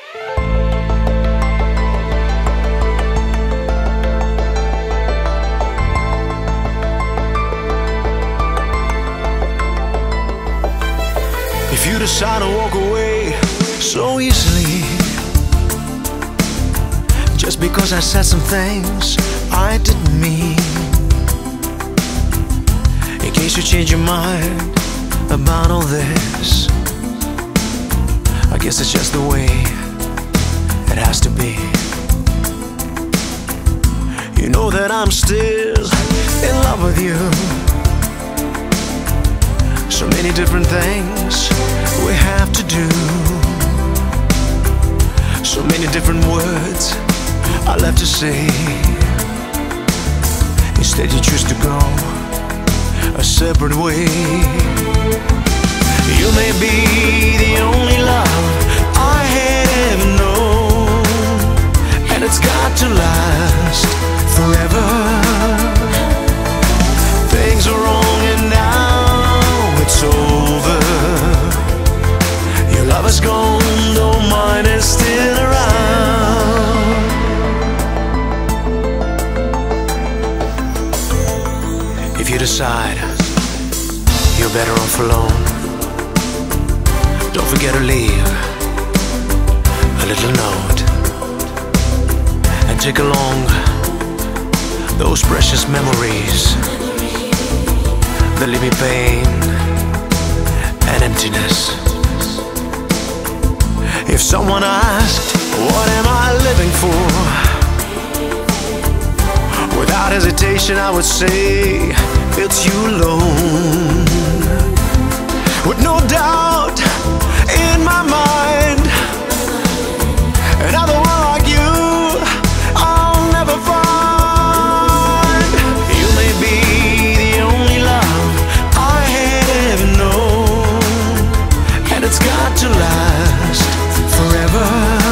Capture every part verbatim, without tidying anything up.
If you decide to walk away so easily, just because I said some things I didn't mean, in case you change your mind about all this, I guess it's just the way it has to be. You know that I'm still in love with you. So many different things we have to do, so many different words I left to say. Instead you choose to go a separate way. You may be the only love I had ever known, and it's got to last forever. Things are wrong and now it's over. Your love is gone, though mine is still around. If you decide you're better off alone, don't forget to leave a little note, and take along those precious memories that leave me pain and emptiness. If someone asked, what am I living for? Without hesitation I would say, it's you alone. With no doubt in my mind, another one like you I'll never find. You may be the only love I had ever known, and it's got to last forever.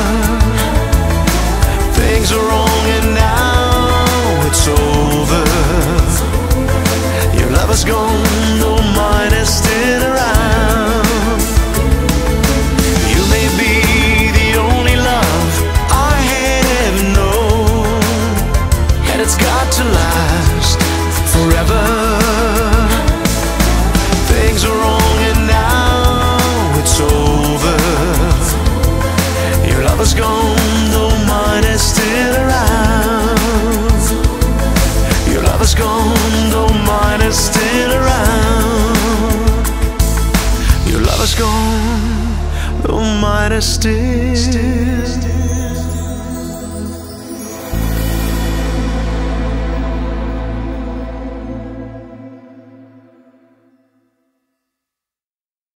Things are wrong and now it's over. Your love is gone, though mine is still around. You may be the only love I had ever known, and it's got to last forever. Things are wrong and now it's over. Your love is gone, though mine is still around. Your love is gone, though mine is still around. Your love is gone, though mine is still